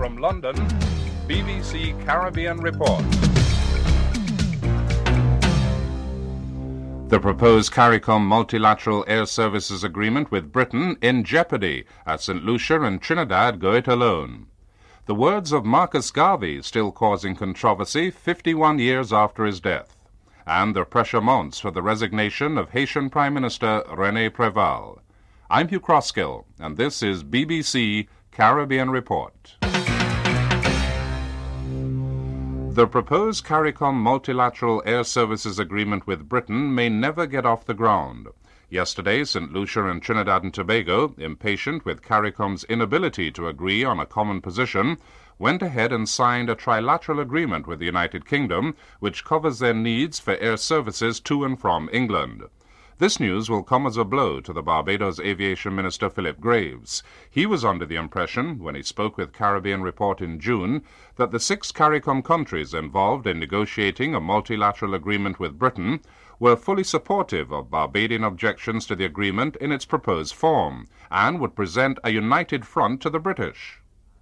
From London, BBC Caribbean Report. The proposed CARICOM multilateral air services agreement with Britain in jeopardy as St. Lucia and Trinidad go it alone. The words of Marcus Garvey still causing controversy 51 years after his death. And the pressure mounts for the resignation of Haitian Prime Minister René Préval. I'm Hugh Crosskill, and this is BBC Caribbean Report. The proposed CARICOM multilateral air services agreement with Britain may never get off the ground. Yesterday, St. Lucia and Trinidad and Tobago, impatient with CARICOM's inability to agree on a common position, went ahead and signed a trilateral agreement with the United Kingdom, which covers their needs for air services to and from England. This news will come as a blow to the Barbados Aviation Minister Philip Graves. He was under the impression, when he spoke with Caribbean Report in June, that the 6 CARICOM countries involved in negotiating a multilateral agreement with Britain were fully supportive of Barbadian objections to the agreement in its proposed form, and would present a united front to the British.